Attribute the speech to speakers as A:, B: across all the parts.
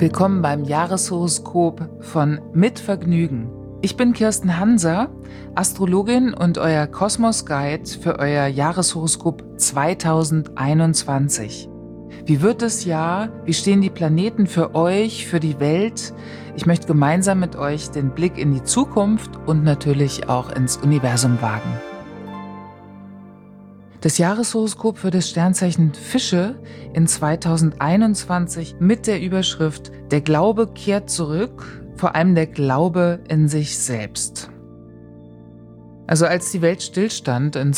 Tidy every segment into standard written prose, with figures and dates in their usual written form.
A: Willkommen beim Jahreshoroskop von Mit Vergnügen. Ich bin Kirsten Hanser, Astrologin und euer Kosmos-Guide für euer Jahreshoroskop 2021. Wie wird das Jahr? Wie stehen die Planeten für euch, für die Welt? Ich möchte gemeinsam mit euch den Blick in die Zukunft und natürlich auch ins Universum wagen. Das Jahreshoroskop für das Sternzeichen Fische in 2021 mit der Überschrift „Der Glaube kehrt zurück", vor allem der Glaube in sich selbst. Also als die Welt stillstand in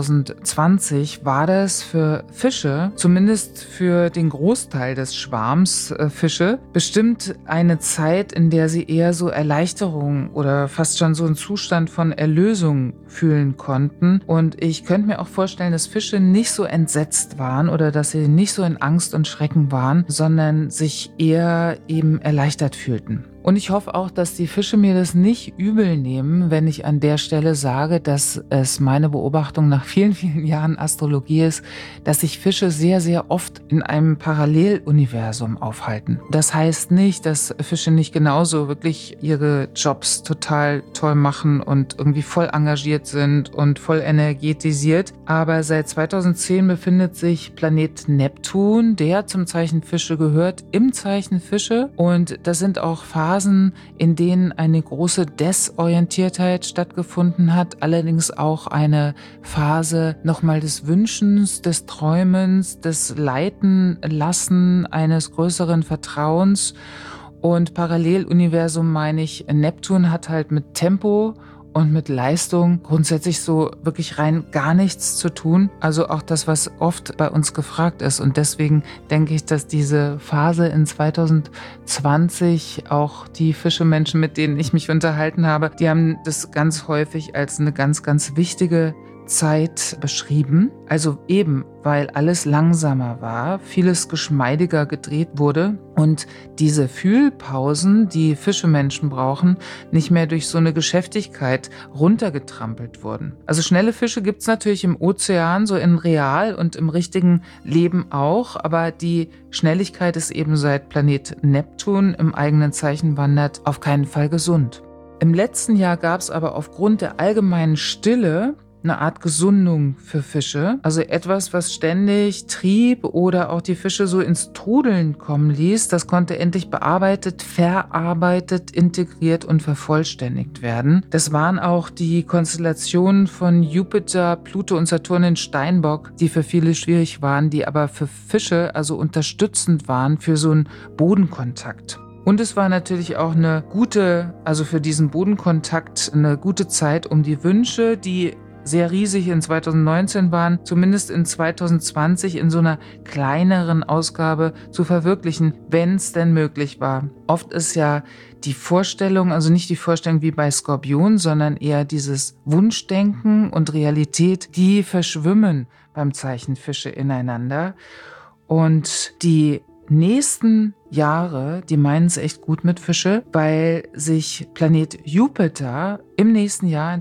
A: 2020, war das für Fische, zumindest für den Großteil des Schwarms Fische, bestimmt eine Zeit, in der sie eher so Erleichterung oder fast schon so einen Zustand von Erlösung fühlen konnten. Und ich könnte mir auch vorstellen, dass Fische nicht so entsetzt waren oder dass sie nicht so in Angst und Schrecken waren, sondern sich eher eben erleichtert fühlten. Und ich hoffe auch, dass die Fische mir das nicht übel nehmen, wenn ich an der Stelle sage, dass es meine Beobachtung nach vielen, vielen Jahren Astrologie ist, dass sich Fische sehr, sehr oft in einem Paralleluniversum aufhalten. Das heißt nicht, dass Fische nicht genauso wirklich ihre Jobs total toll machen und irgendwie voll engagiert sind und voll energetisiert. Aber seit 2010 befindet sich Planet Neptun, der zum Zeichen Fische gehört, im Zeichen Fische. Und das sind auch Phasen, in denen eine große Desorientiertheit stattgefunden hat, allerdings auch eine Phase nochmal des Wünschens, des Träumens, des Leitenlassen, eines größeren Vertrauens. Und Paralleluniversum meine ich, Neptun hat halt mit Tempo und mit Leistung grundsätzlich so wirklich rein gar nichts zu tun. Also auch das, was oft bei uns gefragt ist. Und deswegen denke ich, dass diese Phase in 2020, auch die Fischemenschen, mit denen ich mich unterhalten habe, die haben das ganz häufig als eine ganz, ganz wichtige Zeit beschrieben. Also eben, weil alles langsamer war, vieles geschmeidiger gedreht wurde und diese Fühlpausen, die Fischemenschen brauchen, nicht mehr durch so eine Geschäftigkeit runtergetrampelt wurden. Also schnelle Fische gibt es natürlich im Ozean, so in real und im richtigen Leben auch, aber die Schnelligkeit ist eben seit Planet Neptun im eigenen Zeichen wandert auf keinen Fall gesund. Im letzten Jahr gab es aber aufgrund der allgemeinen Stille eine Art Gesundung für Fische, also etwas, was ständig trieb oder auch die Fische so ins Trudeln kommen ließ, das konnte endlich bearbeitet, verarbeitet, integriert und vervollständigt werden. Das waren auch die Konstellationen von Jupiter, Pluto und Saturn in Steinbock, die für viele schwierig waren, die aber für Fische also unterstützend waren für so einen Bodenkontakt. Und es war natürlich auch eine gute, also für diesen Bodenkontakt eine gute Zeit, um die Wünsche, die sehr riesig in 2019 waren, zumindest in 2020 in so einer kleineren Ausgabe zu verwirklichen, wenn es denn möglich war. Oft ist ja die Vorstellung, also nicht die Vorstellung wie bei Skorpion, sondern eher dieses Wunschdenken und Realität, die verschwimmen beim Zeichen Fische ineinander. Und die nächsten Jahre, die meinen es echt gut mit Fische, weil sich Planet Jupiter im nächsten Jahr in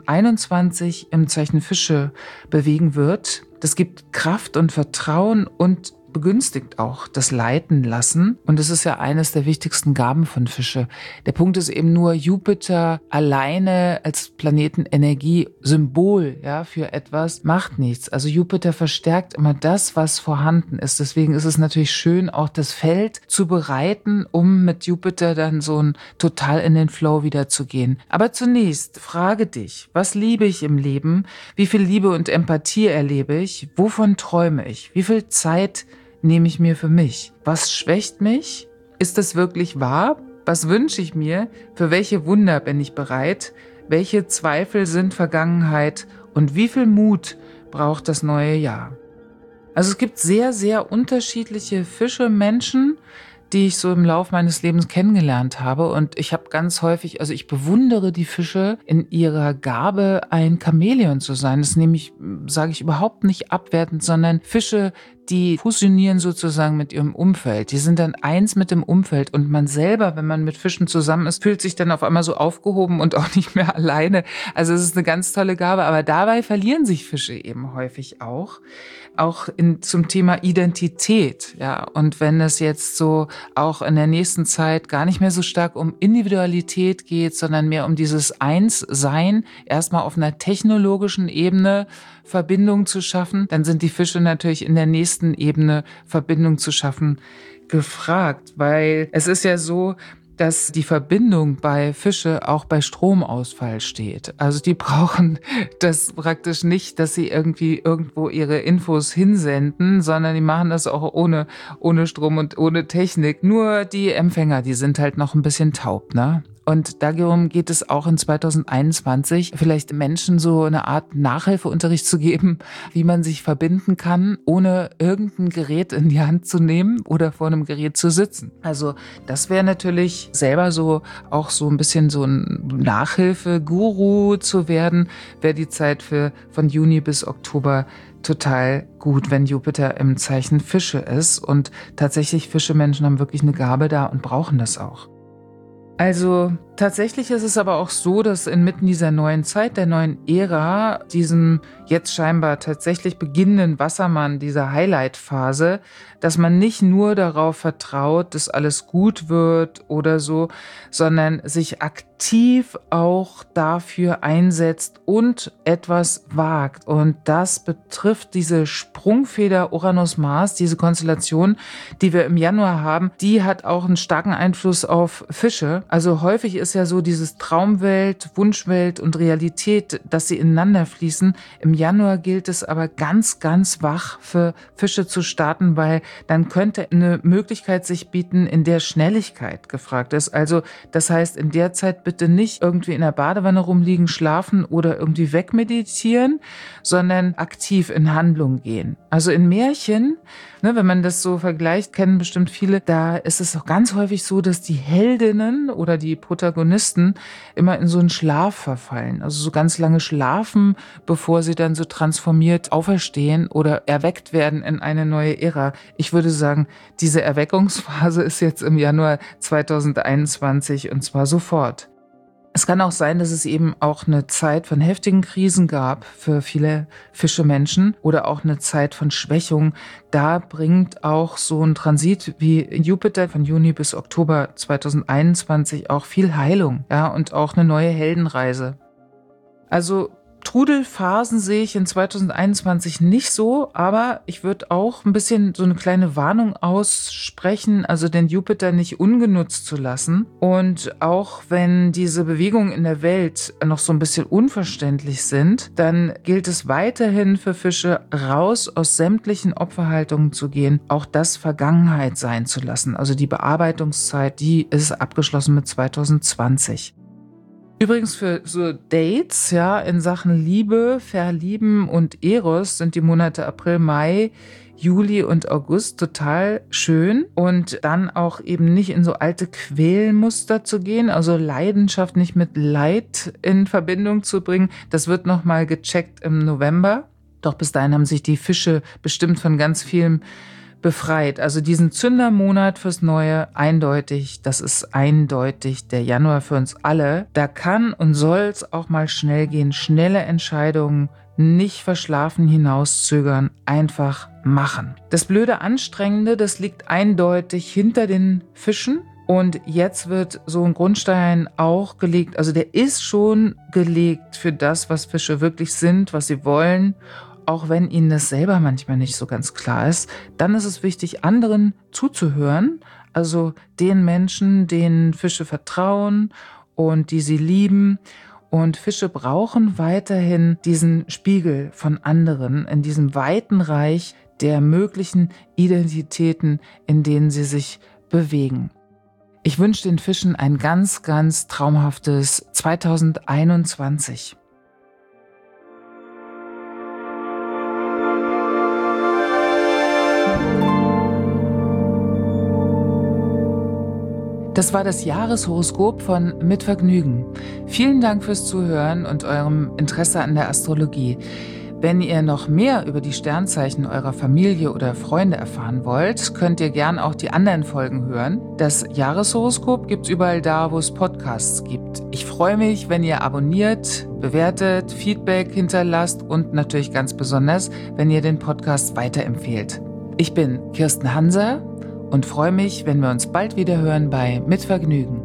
A: 2021 im Zeichen Fische bewegen wird. Das gibt Kraft und Vertrauen und begünstigt auch das Leiten lassen. Und es ist ja eines der wichtigsten Gaben von Fische. Der Punkt ist eben nur, Jupiter alleine als Planetenenergie-Symbol, ja, für etwas macht nichts. Also Jupiter verstärkt immer das, was vorhanden ist. Deswegen ist es natürlich schön, auch das Feld zu bereiten, um mit Jupiter dann so ein total in den Flow wieder zu gehen. Aber zunächst frage dich, was liebe ich im Leben? Wie viel Liebe und Empathie erlebe ich? Wovon träume ich? Wie viel Zeit nehme ich mir für mich? Was schwächt mich? Ist das wirklich wahr? Was wünsche ich mir? Für welche Wunder bin ich bereit? Welche Zweifel sind Vergangenheit? Und wie viel Mut braucht das neue Jahr? Also es gibt sehr, sehr unterschiedliche Fische-Menschen, die ich so im Laufe meines Lebens kennengelernt habe. Und ich habe ganz häufig, also ich bewundere die Fische in ihrer Gabe, ein Chamäleon zu sein. Das nehme ich, sage ich überhaupt nicht abwertend, sondern Fische, die fusionieren sozusagen mit ihrem Umfeld. Die sind dann eins mit dem Umfeld. Und man selber, wenn man mit Fischen zusammen ist, fühlt sich dann auf einmal so aufgehoben und auch nicht mehr alleine. Also es ist eine ganz tolle Gabe. Aber dabei verlieren sich Fische eben häufig auch zum Thema Identität, ja. Und wenn es jetzt so auch in der nächsten Zeit gar nicht mehr so stark um Individualität geht, sondern mehr um dieses Einssein, erstmal auf einer technologischen Ebene Verbindung zu schaffen, dann sind die Fische natürlich in der nächsten Ebene Verbindung zu schaffen gefragt, weil es ist ja so, dass die Verbindung bei Fische auch bei Stromausfall steht. Also die brauchen das praktisch nicht, dass sie irgendwie irgendwo ihre Infos hinsenden, sondern die machen das auch ohne Strom und ohne Technik. Nur die Empfänger, die sind halt noch ein bisschen taub, ne? Und darum geht es auch in 2021, vielleicht Menschen so eine Art Nachhilfeunterricht zu geben, wie man sich verbinden kann, ohne irgendein Gerät in die Hand zu nehmen oder vor einem Gerät zu sitzen. Also das wäre natürlich selber so auch so ein bisschen so ein Nachhilfeguru zu werden, wäre die Zeit von Juni bis Oktober total gut, wenn Jupiter im Zeichen Fische ist. Und tatsächlich Fische-Menschen haben wirklich eine Gabe da und brauchen das auch. Also tatsächlich ist es aber auch so, dass inmitten dieser neuen Zeit, der neuen Ära, diesem jetzt scheinbar tatsächlich beginnenden Wassermann, dieser Highlight-Phase, dass man nicht nur darauf vertraut, dass alles gut wird oder so, sondern sich aktiv auch dafür einsetzt und etwas wagt. Und das betrifft diese Sprungfeder Uranus-Mars, diese Konstellation, die wir im Januar haben, die hat auch einen starken Einfluss auf Fische. Also häufig ist ja so dieses Traumwelt, Wunschwelt und Realität, dass sie ineinander fließen. Im Januar gilt es aber ganz, ganz wach für Fische zu starten, weil dann könnte eine Möglichkeit sich bieten, in der Schnelligkeit gefragt ist. Also das heißt, in der Zeit bitte nicht irgendwie in der Badewanne rumliegen, schlafen oder irgendwie wegmeditieren, sondern aktiv in Handlung gehen. Also in Märchen, ne, wenn man das so vergleicht, kennen bestimmt viele, da ist es auch ganz häufig so, dass die Heldinnen oder die Protagonisten immer in so einen Schlaf verfallen. Also so ganz lange schlafen, bevor sie dann so transformiert auferstehen oder erweckt werden in eine neue Ära. Ich würde sagen, diese Erweckungsphase ist jetzt im Januar 2021 und zwar sofort. Es kann auch sein, dass es eben auch eine Zeit von heftigen Krisen gab für viele Fische-Menschen oder auch eine Zeit von Schwächung. Da bringt auch so ein Transit wie Jupiter von Juni bis Oktober 2021 auch viel Heilung, ja, und auch eine neue Heldenreise. Also Trudelphasen sehe ich in 2021 nicht so, aber ich würde auch ein bisschen so eine kleine Warnung aussprechen, also den Jupiter nicht ungenutzt zu lassen. Und auch wenn diese Bewegungen in der Welt noch so ein bisschen unverständlich sind, dann gilt es weiterhin für Fische, raus aus sämtlichen Opferhaltungen zu gehen, auch das Vergangenheit sein zu lassen. Also die Bearbeitungszeit, die ist abgeschlossen mit 2020. Übrigens für so Dates, ja, in Sachen Liebe, Verlieben und Eros sind die Monate April, Mai, Juli und August total schön und dann auch eben nicht in so alte Quälmuster zu gehen, also Leidenschaft nicht mit Leid in Verbindung zu bringen. Das wird nochmal gecheckt im November. Doch bis dahin haben sich die Fische bestimmt von ganz vielem befreit. Also diesen Zündermonat fürs Neue, eindeutig, das ist eindeutig der Januar für uns alle. Da kann und soll es auch mal schnell gehen. Schnelle Entscheidungen, nicht verschlafen hinauszögern, einfach machen. Das blöde Anstrengende, das liegt eindeutig hinter den Fischen. Und jetzt wird so ein Grundstein auch gelegt, also der ist schon gelegt für das, was Fische wirklich sind, was sie wollen. Auch wenn ihnen das selber manchmal nicht so ganz klar ist, dann ist es wichtig, anderen zuzuhören, also den Menschen, denen Fische vertrauen und die sie lieben. Und Fische brauchen weiterhin diesen Spiegel von anderen in diesem weiten Reich der möglichen Identitäten, in denen sie sich bewegen. Ich wünsche den Fischen ein ganz, ganz traumhaftes 2021. Das war das Jahreshoroskop von Mit Vergnügen. Vielen Dank fürs Zuhören und eurem Interesse an der Astrologie. Wenn ihr noch mehr über die Sternzeichen eurer Familie oder Freunde erfahren wollt, könnt ihr gern auch die anderen Folgen hören. Das Jahreshoroskop gibt's überall da, wo es Podcasts gibt. Ich freue mich, wenn ihr abonniert, bewertet, Feedback hinterlasst und natürlich ganz besonders, wenn ihr den Podcast weiterempfehlt. Ich bin Kirsten Hanser und freue mich, wenn wir uns bald wieder hören bei Mit Vergnügen.